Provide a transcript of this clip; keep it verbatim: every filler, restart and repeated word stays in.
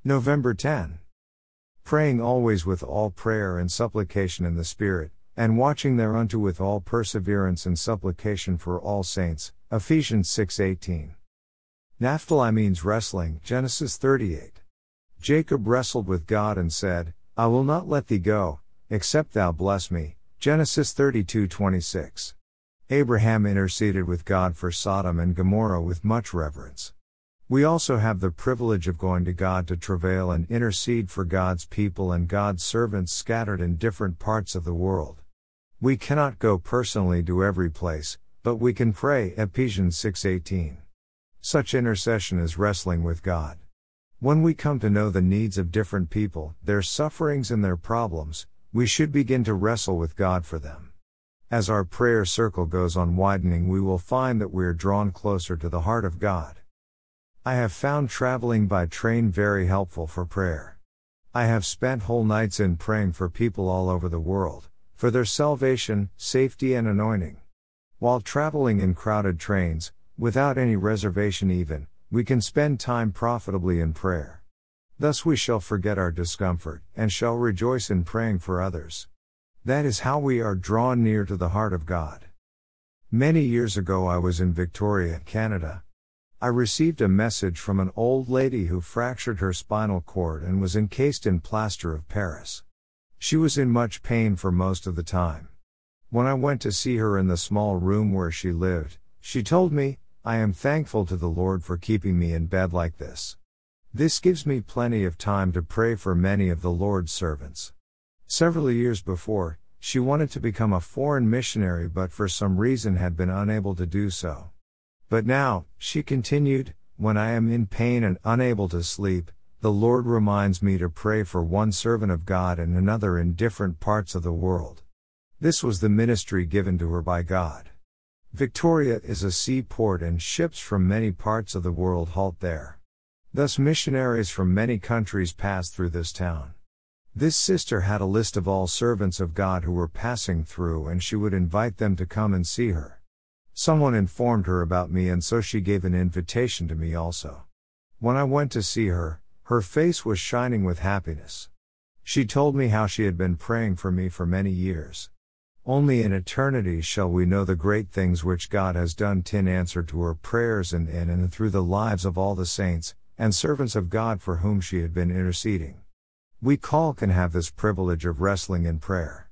November tenth. Praying always with all prayer and supplication in the Spirit, and watching thereunto with all perseverance and supplication for all saints. Ephesians six eighteen. Naphtali means wrestling. Genesis thirty-eight. Jacob wrestled with God and said, I will not let thee go, except thou bless me. Genesis thirty-two twenty-six. Abraham interceded with God for Sodom and Gomorrah with much reverence. We also have the privilege of going to God to travail and intercede for God's people and God's servants scattered in different parts of the world. We cannot go personally to every place, but we can pray. Ephesians six eighteen. Such intercession is wrestling with God. When we come to know the needs of different people, their sufferings and their problems, we should begin to wrestle with God for them. As our prayer circle goes on widening, we will find that we are drawn closer to the heart of God. I have found traveling by train very helpful for prayer. I have spent whole nights in praying for people all over the world, for their salvation, safety and anointing. While traveling in crowded trains, without any reservation even, we can spend time profitably in prayer. Thus we shall forget our discomfort, and shall rejoice in praying for others. That is how we are drawn near to the heart of God. Many years ago I was in Victoria, Canada. I received a message from an old lady who fractured her spinal cord and was encased in plaster of Paris. She was in much pain for most of the time. When I went to see her in the small room where she lived, she told me, I am thankful to the Lord for keeping me in bed like this. This gives me plenty of time to pray for many of the Lord's servants. Several years before, she wanted to become a foreign missionary but for some reason had been unable to do so. But now, she continued, when I am in pain and unable to sleep, the Lord reminds me to pray for one servant of God and another in different parts of the world. This was the ministry given to her by God. Victoria is a seaport and ships from many parts of the world halt there. Thus missionaries from many countries pass through this town. This sister had a list of all servants of God who were passing through and she would invite them to come and see her. Someone informed her about me and so she gave an invitation to me also. When I went to see her, her face was shining with happiness. She told me how she had been praying for me for many years. Only in eternity shall we know the great things which God has done in answer to her prayers and in and through the lives of all the saints and servants of God for whom she had been interceding. We all can have this privilege of wrestling in prayer.